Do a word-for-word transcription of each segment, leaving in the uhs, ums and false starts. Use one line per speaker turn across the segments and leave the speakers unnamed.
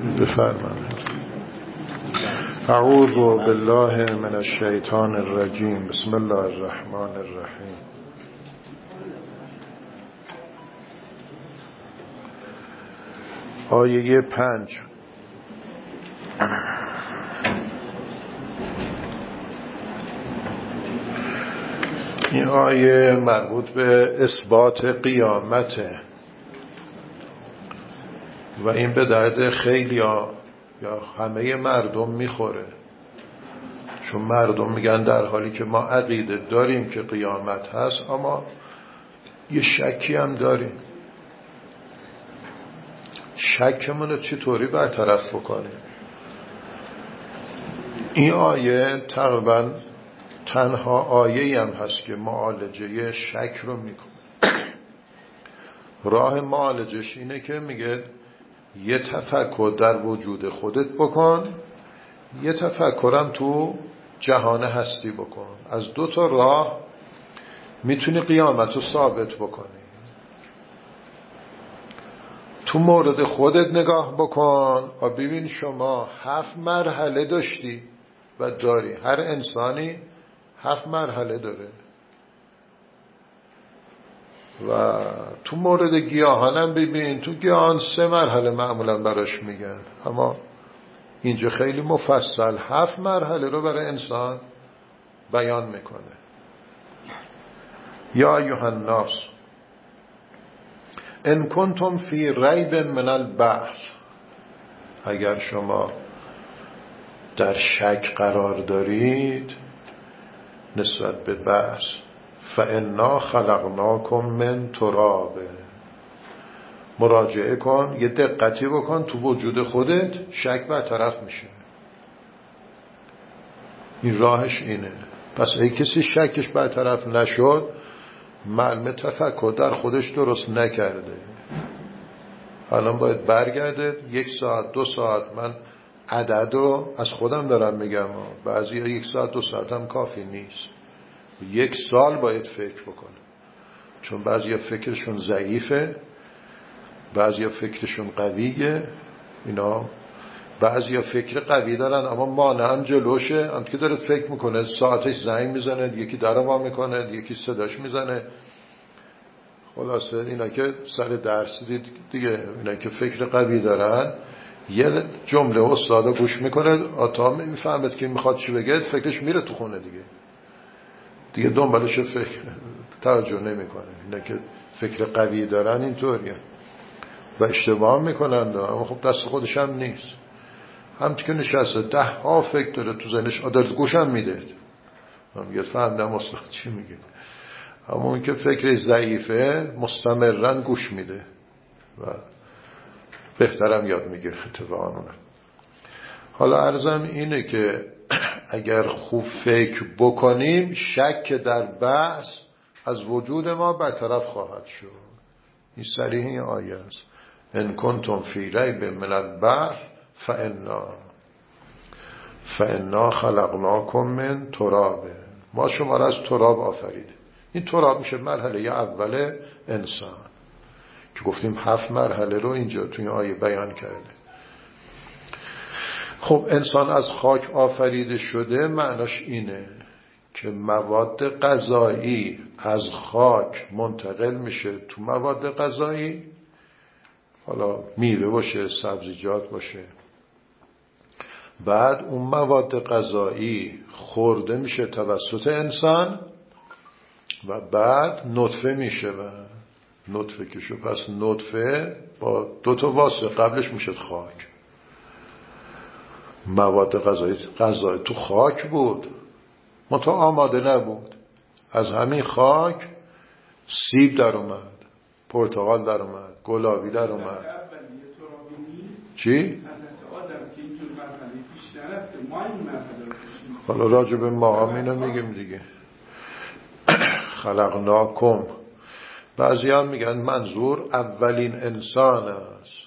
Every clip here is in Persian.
بفرمایید. اعوذ بالله من الشیطان الرجیم. بسم الله الرحمن الرحیم. آیه پنج. این آیه مربوط به اثبات قیامته و این به درد خیلی ها یا همه مردم میخوره، چون مردم میگن در حالی که ما عقیده داریم که قیامت هست اما یه شکی هم داریم. شکمون رو چطوری برطرف بکنیم؟ این آیه تقریبا تنها آیه هم هست که معالجه شک رو میکنه. راه معالجش اینه که میگه یه تفکر در وجود خودت بکن، یه تفکرم تو جهان هستی بکن. از دو تا راه میتونی قیامت رو ثابت بکنی. تو مورد خودت نگاه بکن و ببین شما هفت مرحله داشتی و داری. هر انسانی هفت مرحله داره. و تو مورد گیاهانم ببین، تو گیاهان سه مرحله معمولا براش میگن، اما اینجا خیلی مفصل هفت مرحله رو برای انسان بیان میکنه. یا ایها الناس ان کنتم فی ریب من البعث، اگر شما در شک قرار دارید نسبت به بعث، فانا خلقناکم من تراب. مراجعه کن، یه دقتی بکن تو وجود خودت، شک برطرف میشه. این راهش اینه. پس ای کسی شکش برطرف نشد، معلومه تفکر در خودش درست نکرده. الان باید برگرده یک ساعت دو ساعت. من عدد رو از خودم دارم میگم، بعضی ها یک ساعت دو ساعت هم کافی نیست، یک سال باید فکر بکنه. چون بعضی ها فکرشون ضعیفه، بعضی ها فکرشون قویه. اینا بعضی ها فکر قوی دارن اما مانعن جلوشه. هم که داره فکر میکنه ساعتش زنگ میزنه، یکی در وا میکنه، یکی صداش میزنه. خلاصه اینا که سر درس دید دیگه، اینا که فکر قوی دارن یه جمله استادا گوش میکنه آتا میفهمد که میخواد چی بگه، فکرش میره تو خونه دیگه دیگه دنبالش فکر توجه نمیکنه. اینا که فکر قوی دارن اینطوریه و اشتباه میکنن، اما خب دست خودش هم نیست. هم که نشسته ده ها فکر داره تو ذهنش، آدرس گوشم میده، هم میگه فهمیدم استاد چی میگه. اما اون که فکرش ضعیفه مستمرن گوش میده و بهترم یاد میگیره اتفاقا اونم. حالا عرضم اینه که اگر خوب فکر بکنیم شک در بحث از وجود ما برطرف خواهد شد. این صریح این آیه است. ان کنتم فی ریب من البعث فانا فانا خلقناکم من تراب. ما شما را از تراب آفریدیم. این تراب میشه مرحله اول انسان که گفتیم هفت مرحله رو اینجا توی آیه بیان کرده. خب انسان از خاک آفریده شده، معناش اینه که مواد غذایی از خاک منتقل میشه تو مواد غذایی، حالا میوه باشه سبزیجات باشه، بعد اون مواد غذایی خورده میشه توسط انسان و بعد نطفه میشه و نطفه که شو پس نطفه با دو تا واسطه قبلش میشه خاک. مواد غذایی غذایی تو خاک بود منتها آماده نبود، از همین خاک سیب در اومد، پرتقال در اومد، گلابی در اومد. چی؟ حالا راجع به ما هم اینو میگیم دیگه. خلقناکم، بعضی هم میگن منظور اولین انسان است.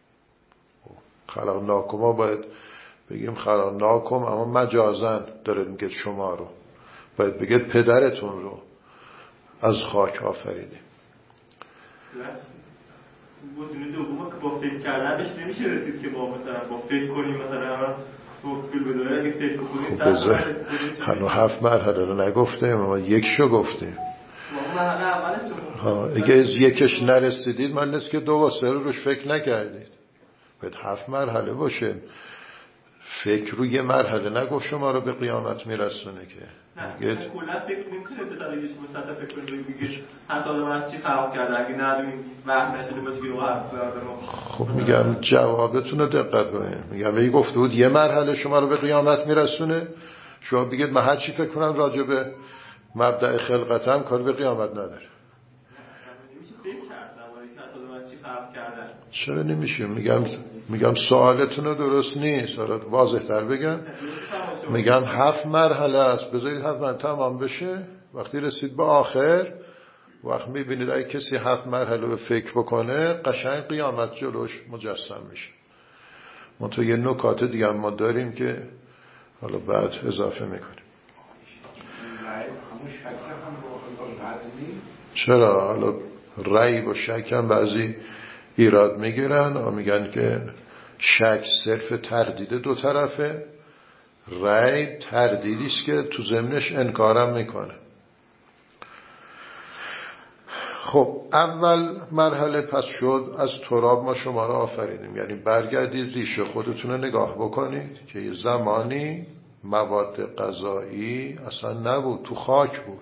خلقناکم ها باید بگیم خلقناکم، اما مجازن داره میگه شما رو، باید بگه پدرتون رو از خاک آفریدیم.
گزینه دوم که با فکر کردن بهش نمیشه رسید که با مثلا با فکر کنیم مثلا توکل به دوره اگه فکر کنیم
خب هنو هفت مرحله رو نگفتیم ما یکشو گفتیم. ها اگه از یکش نرسیدید من نیست که دو و سه رو روش فکر نکردید. باید هفت مرحله باشه. فکر رو یه مرحله نگفت شما رو به قیامت میرسونه که
نه کلا فکر نمی‌کنه به طریقش مثلا فکر کنید میگه حتی من چی خراب کرده اگه ندونیم وقت نشده باشه که رو حرف بزنم.
خب میگم جوابتون رو دقت کنید. میگم ای گفته بود یه مرحله شما رو به قیامت میرسونه، شما بگید من هر چی فکر کنم راجع به مبدأ خلقتم کار به قیامت نداره. چرا نمیشه؟ میگم میگم سوالتون رو درست نیست. حالا واضح تر بگم. میگم هفت مرحله است، بذارید هفت مرحله تمام بشه. وقتی رسید به آخر وقت میبینید اگه کسی هفت مرحله رو فکر بکنه قشنگ قیامت جلوش مجسم میشه. منتها یه نکات دیگه ما داریم که حالا بعد اضافه میکنیم. چرا؟ حالا رأی و شک هم بعضی ایراد میگیرن و میگن که شک صرف تردید دو طرفه، رأی تردیدیست که تو ضمنش انکارم میکنه. خب اول مرحله پس شد از تراب ما شما را آفریدیم، یعنی برگردید ریشه خودتون رو نگاه بکنید که یه زمانی مواد غذایی اصلا نبود، تو خاک بود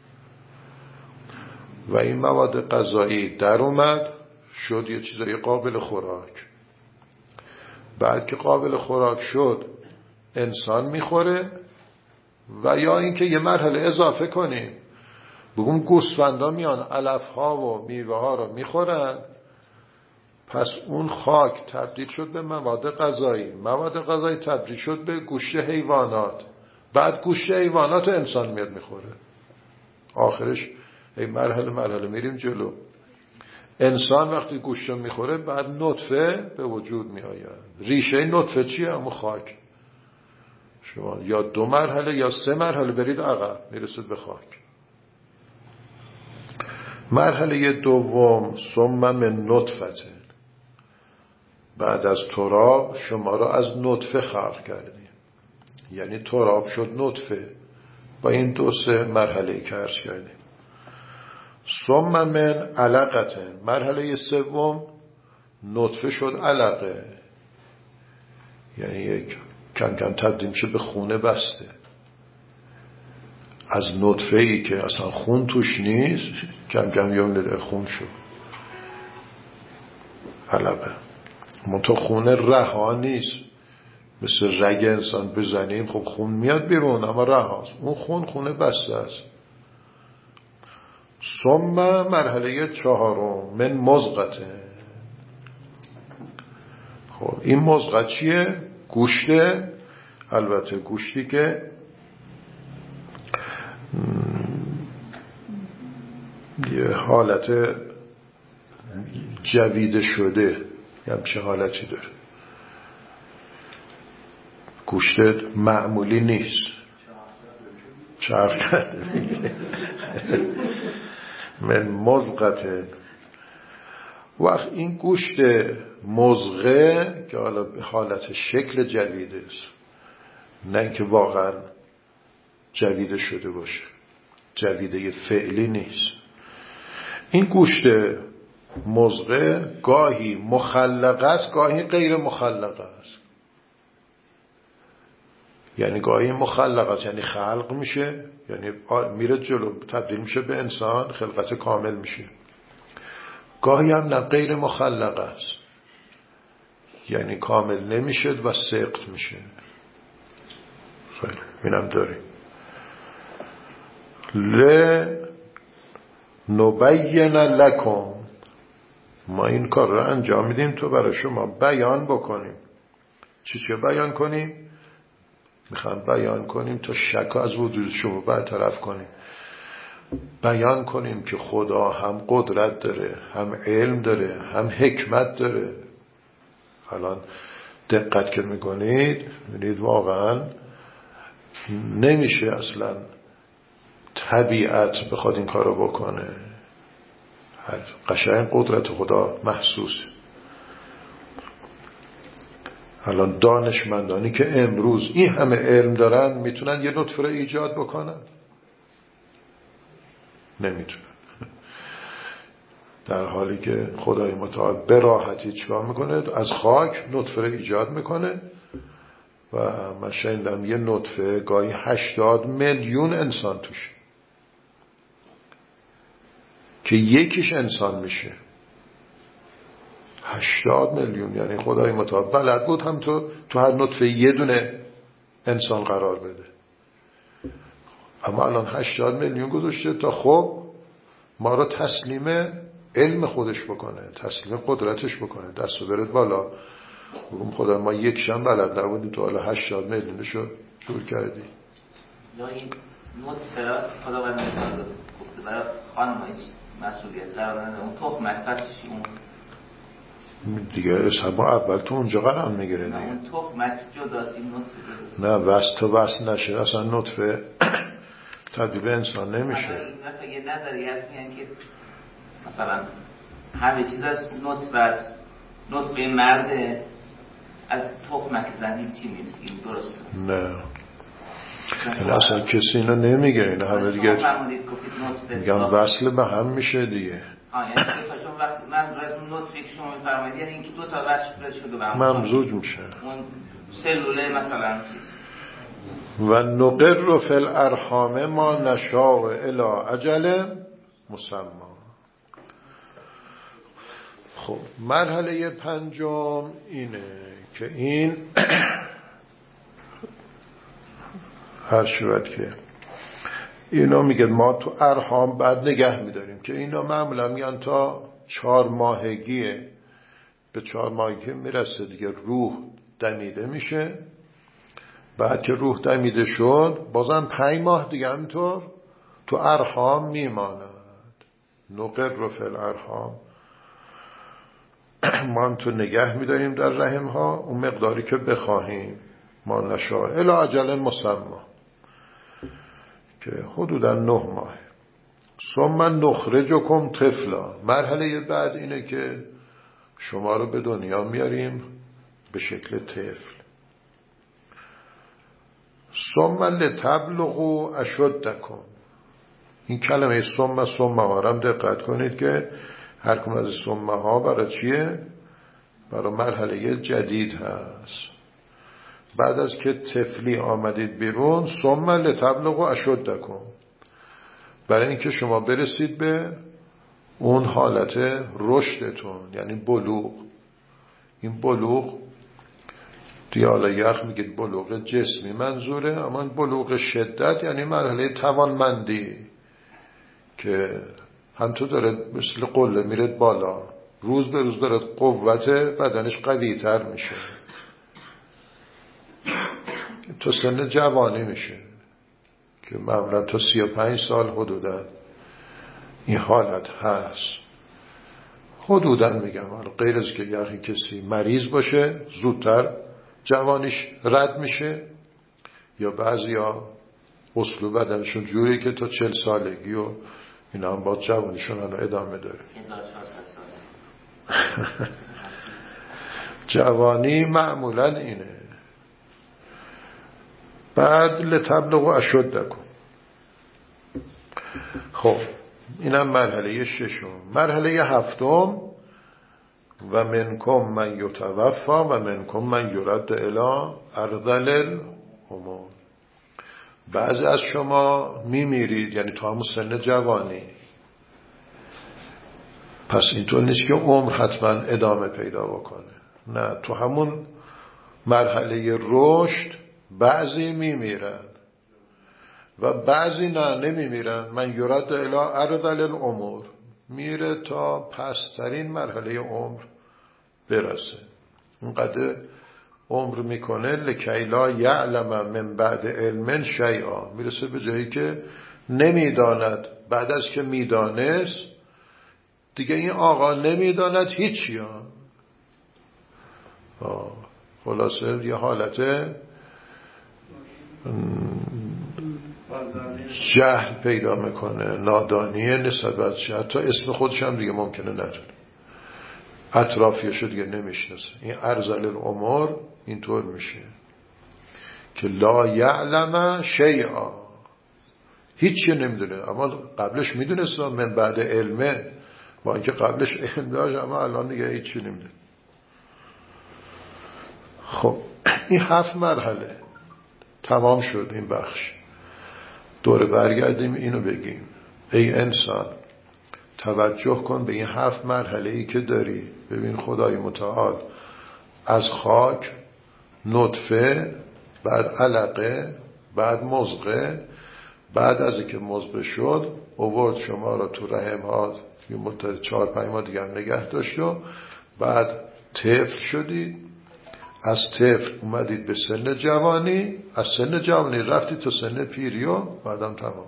و این مواد غذایی در اومد شد یه چیزای قابل خوراک. بعد که قابل خوراک شد انسان میخوره و یا اینکه یه مرحله اضافه کنیم بگم گوسفندا میان علف ها و میوه ها رو میخورن، پس اون خاک تبدیل شد به مواد غذایی، مواد غذایی تبدیل شد به گوشت حیوانات، بعد گوشت حیوانات انسان میاد میخوره. آخرش ای مرحله مرحله میریم جلو. انسان وقتی گوشت میخوره بعد نطفه به وجود میآید. ریشه نطفه چیه؟ همون خاک. شما یا دو مرحله یا سه مرحله برید عقب میرسید به خاک. مرحله دوم ثم من نطفه، بعد از تراب شما را از نطفه خلق کردیم، یعنی تراب شد نطفه. با این دو سه مرحله که عرض کردیم. ثم من علقه، مرحله سوم نطفه شد علقه، یعنی یک کم کم تبدیل میشه به خونه بسته. از نطفه ای که اصلا خون توش نیست کم کم یه اون خون شد علقه. منطقه خونه رها نیست، مثل رگ انسان بزنیم خب خون میاد بیرون اما رهاست. اون خون خونه بسته است. ثم مرحله چهارم من مضغه. خب این مضغه چیه؟ گوشته، البته گوشتی که یه حالت جویده شده، یه همچه حالتی داره. گوشت معمولی نیست، چرخ کرده. من مضغه. وقت این گوشت مضغه که حالا به حالت شکل جویده است، نه اینکه واقعا جویده شده باشه، جویده فعلی نیست. این گوشت مضغه گاهی مخلقه است گاهی غیر مخلقه است. یعنی گاهی مخلقه است یعنی خلق میشه، یعنی میره جلو تبدیل میشه به انسان، خلقت کامل میشه. گاهی هم نه غیر مخلقه است، یعنی کامل نمیشه و سقط میشه. خیلی اینم داریم. ل نبین لکم، ما این کار رو انجام میدیم تو برای شما بیان بکنیم. چی چی بیان کنیم؟ میخوام بیان کنیم تا شک از وجود شما برطرف کنیم. بیان کنیم که خدا هم قدرت داره، هم علم داره، هم حکمت داره. الان دقت که میکنید میبینید واقعا نمیشه اصلا طبیعت بخواد این کارو بکنه. قشنگ قدرت خدا محسوسه. الان دانشمندانی که امروز این همه علم دارن میتونن یه نطفه رو ایجاد بکنن؟ نمیتونن. در حالی که خدای متعال به راحتی چیکار میکنه؟ از خاک نطفه رو ایجاد میکنه و من شنیدم یه نطفه گاهی هشتاد میلیون انسان توش که یکیش انسان میشه. هشتاد میلیون، یعنی خدای متعال بلد بود هم تو تو هر نطفه یه دونه انسان قرار بده. اما الان هشتاد میلیون گذاشته تا خب ما رو تسلیم علم خودش بکنه، تسلیم قدرتش بکنه، دستو برد بالا. بگم خدا ما یک شم بلد نبودیم تو حالا هشتاد میلیونشو جور کردی.
یا این نطفه خدا باید میتونده گفته برای خانم هیچ مسئولیت دارن اون تخمک پسش اون
دیگه اصحابا اول تو اونجا قرار میگیره دیگه.
نه اون تخمک جداست، این نطفه جداست.
نه وست تو وست نشه اصلا نطفه تبدیل به انسان نمیشه.
مثلا یه نظری هست میگن که مثلا همه چیز از نطفه است، نطفه مرده، از تخمک زن هیچی نیست. این درسته؟
نه این اصلا کسی اینو نمیگه. این همه دیگه میگم وصل به هم میشه دیگه.
آه یعنی چون وقت منظور از اون نطفه که شما میفرمایید یعنی اینکه دو تا وصل شده به هم
ممزوج میشه.
اون سلوله مثلا چیز
و نقر فی الارحام ما نشاء الی اجل مسمى. خب مرحله پنجم اینه که این هر شود که اینا میگه ما تو ارحام بعد نگه میداریم که اینا معمولا میگن تا چهار ماهگیه، به چهار ماهگی میرسه دیگه روح دمیده میشه. بعد که روح دمیده شد بازم پنج ماه دیگه همینطور تو ارحام میماند. نقر فی الارحام ما هم تو نگه میداریم در رحم ها اون مقداری که بخواهیم. ما نشاء الی اجل مسمى که حدودا نه ماه. ثم نخرجکم طفلا. مرحله بعد اینه که شما رو به دنیا میاریم به شکل طفل. ثم لتبلغوا اشدکم. این کلمه ثم ثم ها رو دقت کنید که هر کدوم از ثم ها برای چیه؟ برای مرحله جدید هست. بعد از که طفلی آمدید بیرون ثم لتبلغوا اشدکم، برای اینکه شما برسید به اون حالت رشدتون، یعنی بلوغ. این بلوغ دیالا یخ میگید بلوغ جسمی منظوره، اما بلوغ شدت یعنی مرحله توانمندی که همطور داره مثل قله میرد بالا، روز به روز داره قوت بدنش قوی تر میشه تا سن جوانی میشه که معمولا تا سی و پنج سال حدودا این حالت هست. حدودا میگم غیر از که یعنی کسی مریض باشه زودتر جوانیش رد میشه، یا بعضی ها اصل بدنشون جوری که تا چل سالگی و اینا هم با جوانیشون هم ادامه داره. جوانی معمولا اینه. بعد لتبلغوا اشدکم. خب اینم مرحله ششم. مرحله هفتم و منکم من یتوفا و منکم من یرد الی ارذل الامور. بعضی از شما میمیرید یعنی تا همون سن جوانی. پس اینطور نیست که عمر حتما ادامه پیدا بکنه، نه، تو همون مرحله رشد بعضی میمیرن و بعضی نه نمیمیرن. من یرد الی ارذل الامور، میره تا پسترین مرحله عمر برسه. اونقدر عمر میکنه لکی لا یعلم من بعد علم شیئا، میرسه به جایی که نمیداند بعد از که میدانست دیگه این آقا نمیداند هیچی ها. خلاصه یه حالت جهل پیدا میکنه، نادانیه نسبت به چه، حتی اسم خودش هم دیگه ممکنه ندونه، اطرافیشو دیگه نمیشناسه. این ارذل الامور اینطور میشه که لا یعلم شیئا، هیچی نمیدونه، اما قبلش میدونست، من بعد علمه، با اینکه قبلش علم داشت اما الان دیگه هیچی نمیدونه. خب این هفت مرحله تمام شد. این بخش دوره برگردیم اینو بگیم ای انسان توجه کن به این هفت مرحله ای که داری. ببین خدای متعال از خاک، نطفه، بعد علقه، بعد مضغه، بعد از اینکه مضغه شد آورد شما را تو رحم ها یه مدت چهار پنج ماه دیگه هم نگه داشت و بعد طفل شدید، از طفل اومدید به سن جوانی، از سن جوانی رفتید تا سن پیری و بعدم تمام.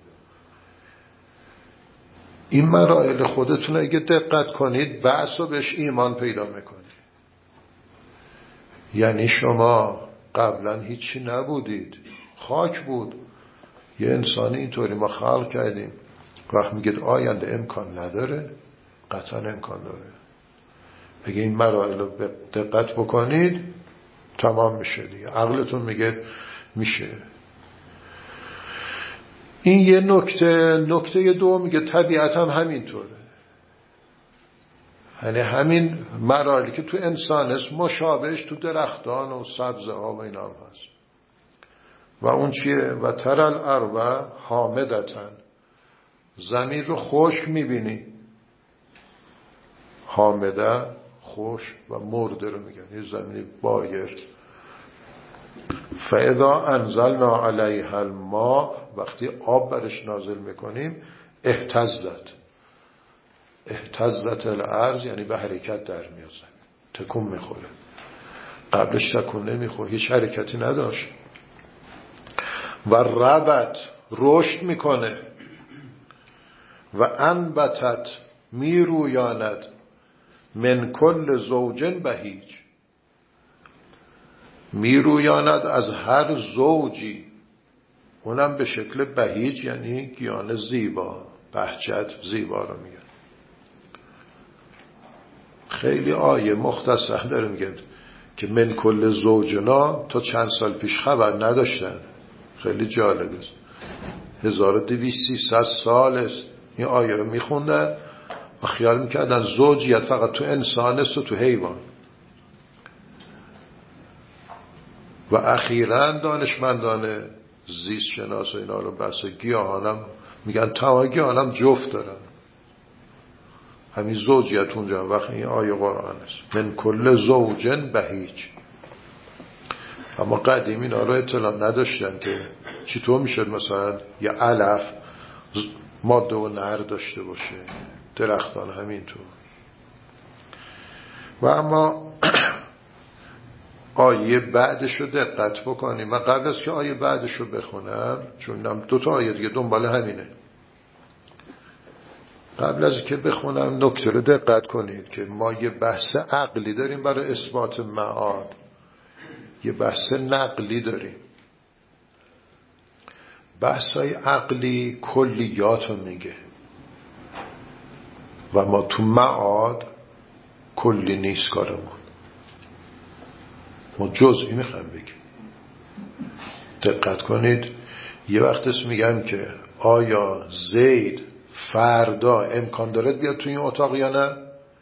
این مراحل خودتون اگه دقت کنید بعضا بهش ایمان پیدا میکنید. یعنی شما قبلا هیچی نبودید، خاک بود، یه انسانی اینطوری ما خلق کردیم. وقت میگید آینده امکان نداره، قطعا امکان داره. اگه این مراحل رو دقت بکنید تمام میشه دیگه، عقلتون میگه میشه. این یه نکته. نکته دو میگه طبیعت هم همینطوره، یعنی همین مراحلی که تو انسان است مشابهش تو درختان و سبزه ها و اینا هم هست. و اون چیه؟ و ترال ارض حامدتن، زمین رو خشک میبینی، حامده خشک و مرده رو میگن، یه زمینی بایر. فاذا انزلنا علیها الماء، وقتی آب برش نازل میکنیم اهتزت، اهتزت الارض یعنی به حرکت در میاد، تکون میخوره. قبلش تکون نمیخوره، هیچ حرکتی نداشت. و ربت رشد میکنه، و انبتت میرویاند من کل زوجن بهیج، میرویاند از هر زوجی، اونم به شکل بهیج یعنی گیان زیبا، بهجت زیبا رو میگن. خیلی آیه مختصر داره میگن که من کل زوجنا تا چند سال پیش خبر نداشتن. خیلی جالب است، هزار و دویست سیصد سال است این آیه رو میخوندن و خیال میکردن زوجیت فقط تو انسان است و تو حیوان. و اخیراً دانشمندان زیست شناس و اینا رو بحث گیاهانم میگن تمام گیاهانم جفت دارن، همین زوجیت اونجا. وقت این آیه قرآن است من کل زوجن بهیج. اما قدیم اینا رو اطلاع نداشتن که چطور میشد مثلا یه علف ماده و نر داشته باشه، درختان همینطور. و اما آیه بعدش رو دقت بکنیم. من قبل از که آیه بعدش رو بخونم، چون دو تا آیه دیگه دنبال همینه، قبل از که بخونم نکته رو دقت کنید که ما یه بحث عقلی داریم برای اثبات معاد، یه بحث نقلی داریم. بحثای عقلی کلیات رو میگه و ما تو معاد کلی نیست کارمون، ما جزئی میخوایم بگیم. دقت کنید، یه وقت اسم میگم که آیا زید فردا امکان داره بیاد تو این اتاق یا نه؟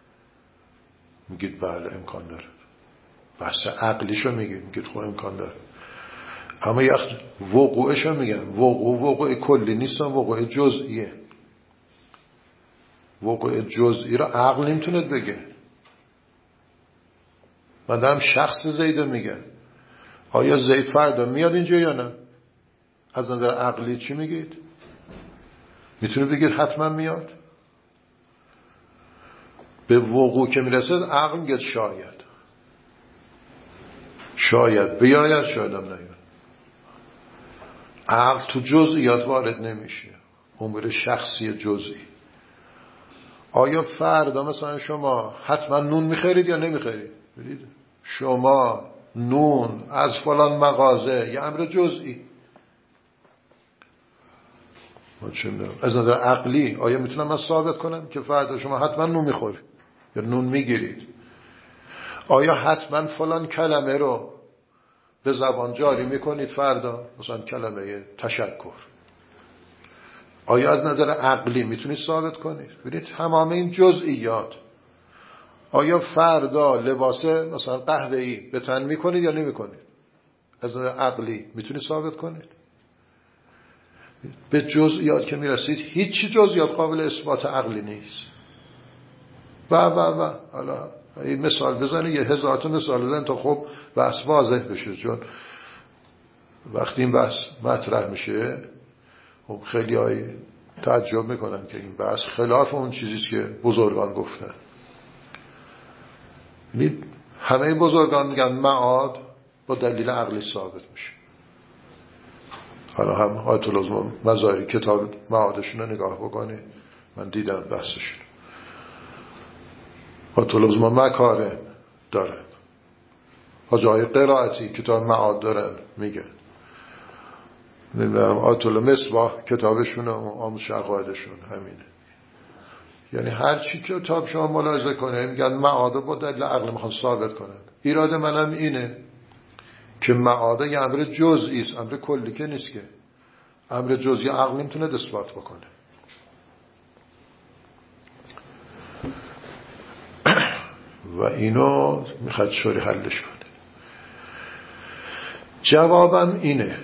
میگید بله امکان داره، بحث عقلیشو میگید، میگید خب امکان داره. اما یه وقت وقوعشو میگن، وقوع وقوع کلی نیست، وقوع جزئیه. وقوع جزئی رو عقل نمیتونه بگه. من دارم شخص زید میگن، آیا زید فردا میاد اینجا یا نه؟ از نظر عقلی چی میگید؟ میتونه بگید حتما میاد؟ به وقوع که میرسه عقل میگه شاید، شاید بیاید شاید هم نیاد. عقل تو جزئیات وارد نمیشه، امور شخصی جزئی. آیا فردا مثلا شما حتما نون میخرید یا نمیخرید؟ ببینید شما نون از فلان مغازه، یه امر جزئی. از نظر عقلی آیا میتونم من ثابت کنم که فردا شما حتما نون میخورید یا نون میگیرید؟ آیا حتما فلان کلمه رو به زبان جاری میکنید فردا؟ مثلا کلمه تشکر. آیا از نظر عقلی میتونید ثابت کنید؟ ببینید تمام این جزئیات. آیا فردا لباس مثلا قهوه‌ای به تن میکنید یا نمیکنید؟ از نظر عقلی میتونید ثابت کنید؟ به جزئیات که میرسید هیچ جزئیات قابل اثبات عقلی نیست. و و و حالا این مثال بزنید، یه هزار تا مثال بزنید تا خب بحث واضح بشه. چون وقتی این بحث مطرح میشه خب خیلی های تعجب میکنن که این بحث خلاف اون چیزیست که بزرگان گفتن. یعنی همه بزرگان میگن معاد با دلیل عقلی ثابت میشه. حالا هم آیت الله مظاهری کتاب معادشون رو نگاه بکنید، من دیدم بحثشون. آیت الله مکارم دارن، حاجای قرائتی کتاب معاد دارن میگن، نمیدونم آیت الله مصباح کتابشون آموزش عقایدشون همینه. یعنی هر چی کتاب شما ملاحظه کنه میگن معاد با دلیل عقل میخوان ثابت کنن. ایراد منم اینه که معاد یه امر جزئی است، امر کلی که نیست که. امر جزئی عقل نمیتونه اثبات بکنه. و اینو میخواد شوری حلش کنه. جوابم اینه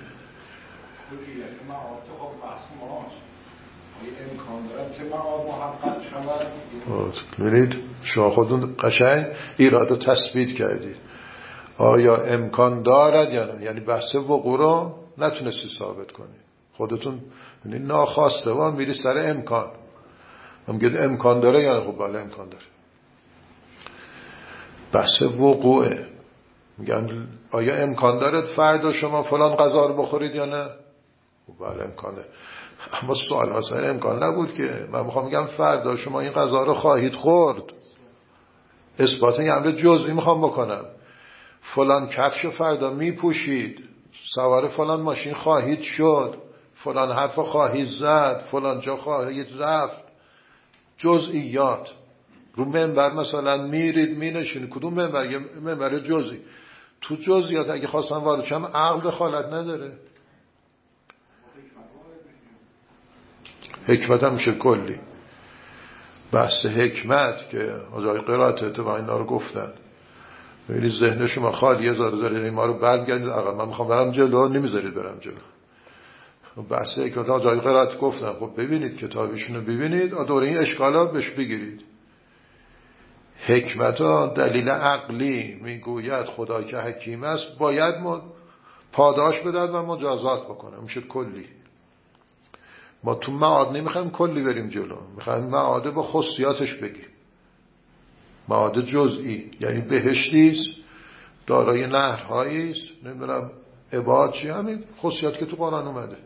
ببینید شما خودتون قشنگ ایراد رو تثبیت کردید. آیا امکان دارد یا نه؟ یعنی بحث وقوع رو نتونستی ثابت کنید خودتون، یعنی ناخواسته وان میری سر امکان. میگید امکان داره، یعنی خب بله امکان داره. بحث وقوعه. میگن آیا امکان دارد فردا شما فلان غذا رو بخورید یا نه؟ خب بله امکانه. اما سوال مثلا امکان نبود که من میخوام میگم فردا شما این غذا رو خواهید خورد. اثبات یه امر جزئی میخوام بکنم. فلان کفش فردا میپوشید، سوار فلان ماشین خواهید شد، فلان حرف خواهید زد، فلان جا خواهید رفت. جزئیات. رو منبر مثلا میرید مینشینید، کدوم منبر؟ یه منبر جزئی. تو جزئیات اگه خواستم وارد شم عقل دخالت نداره. حکمت هم میشه کلی. بحث حکمت که آجای قرائت اتباع اینا رو گفتن، ببینید ذهن شما خالیه، زاره زاره این ما رو برگردید عقب، من میخوام برم جلو، نمیذارید برم جلو. بحث حکمت آجای قرائت گفتن. خب ببینید کتابشون رو ببینید، دوره این اشکالا بهش بگیرید. حکمت ها دلیل عقلی میگوید خدا که حکیم است باید ما پاداش بدهد و مجازات بکنه. میشه کلی. ما تو معاد نمیخوایم کلی بریم جلو، میخوایم معاده با خصوصیاتش بگیم. معاد جزئی یعنی بهشتی است، دارای نهرهایی است، نمیدونم عباد چی، همین خصوصیات که تو قرآن اومده.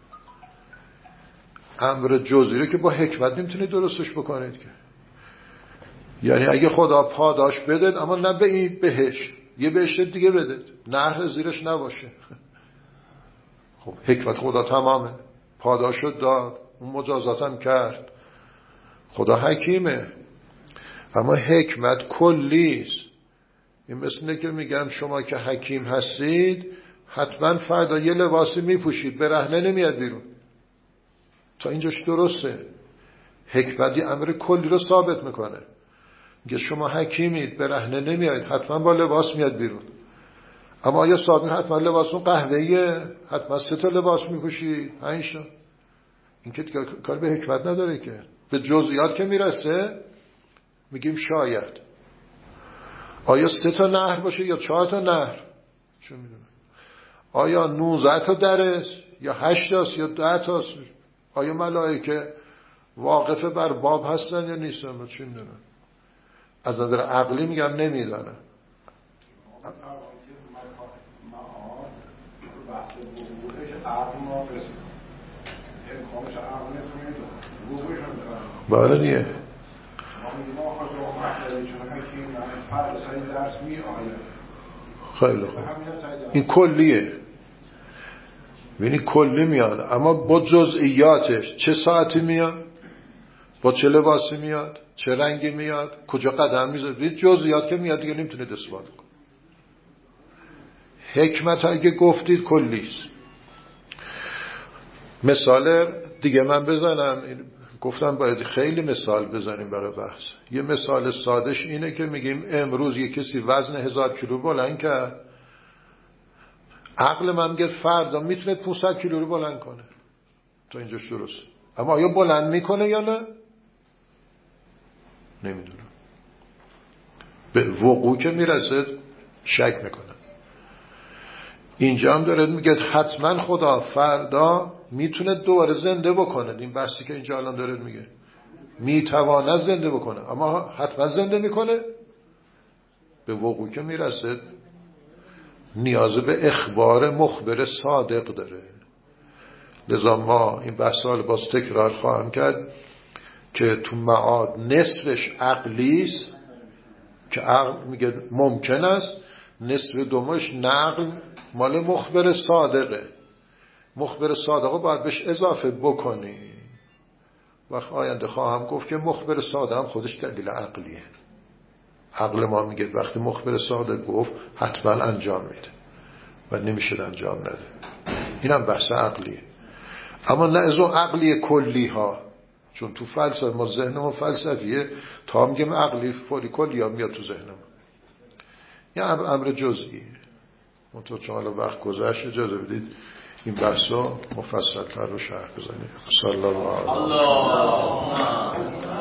امر جزئی رو که با حکمت نمیتونید درستش بکنید که. یعنی اگه خدا پاداش بدید اما نه به این بهشت، یه بهشت دیگه بدید، نهر زیرش نباشه. خب حکمت خدا تمامه، پاداشو داد، اون مجازات هم کرد. خدا حکیمه. اما حکمت کلیست. این مثل اینه که میگم شما که حکیم هستید حتما فردا یه لباسی میپوشید، برهنه نمیاد بیرون. تا اینجاش درسته. حکمت یه امر کلی رو ثابت میکنه. میگه شما حکیمید، برهنه نمیاد، حتما با لباس میاد بیرون. اما آیا ثابت حتما لباسون قهوه‌ایه؟ حتما سه تا لباس میپوشی؟ پنج تا؟ این که کار به حکمت نداره که. به جزئیات که میرسه میگیم شاید. آیا سه تا نهر باشه یا چهار تا نهر؟ چه میدونم. آیا نوزده تا درست یا هشت تاست یا ده تاست؟ آیا ملائکه واقفه بر باب هستن یا نیستن؟ چه میدونم. از نظر عقلی میگم نمیدانم. بله دیگه. خیلی خوب. این کلیه. ببینی کلی میاد، اما با جزئیاتش چه ساعتی میاد، با چه لباسی میاد، چه رنگی میاد، کجا قدم میذاره، ببینید جزئیات که میاد دیگه نمیتونید استفاده کنید. حکمت اگه گفتید کلیست. مثال دیگه من بزنم، گفتم باید خیلی مثال بزنیم برای بحث. یه مثال سادش اینه که میگیم امروز یه کسی وزن هزار کیلو بلند کرد، عقل من میگه فردا میتونه پانصد کیلو رو بلند کنه، تا اینجاش درست، اما آیا بلند میکنه یا نه؟ نمیدونم. به وقوع که میرسه شک میکنه. اینجا هم داره میگه حتما خدا فردا میتونه دوباره زنده بکنه. این بحثی که اینجا الان داره میگه میتواند زنده بکنه، اما حتما زنده میکنه. به وقوع که میرسه نیاز به اخبار مخبر صادق داره. لذا ما این بحثال باز تکرار خواهم کرد که تو معاد نصفش عقلیست که عقل میگه ممکن است، نصف دومش نقل مال مخبر صادقه. مخبر صادقه باید بهش اضافه بکنی. وقت آینده خواهم گفت که مخبر صادق هم خودش دلیل عقلیه. عقل ما میگه وقتی مخبر صادق گفت حتما انجام میده و نمیشه انجام نده. این هم بحث عقلیه، اما نه از اون عقلی کلی ها، چون تو فلسفه ما ذهنمون فلسفیه، تا میگم عقلی فوری کلی ها میاد تو ذهنمون. یه امر, امر جزئیه. منطقه چون حالا وقت گذشت اجازه بدید این بحثا مفصل تر رو شرح بزنیم. صلی الله علیه و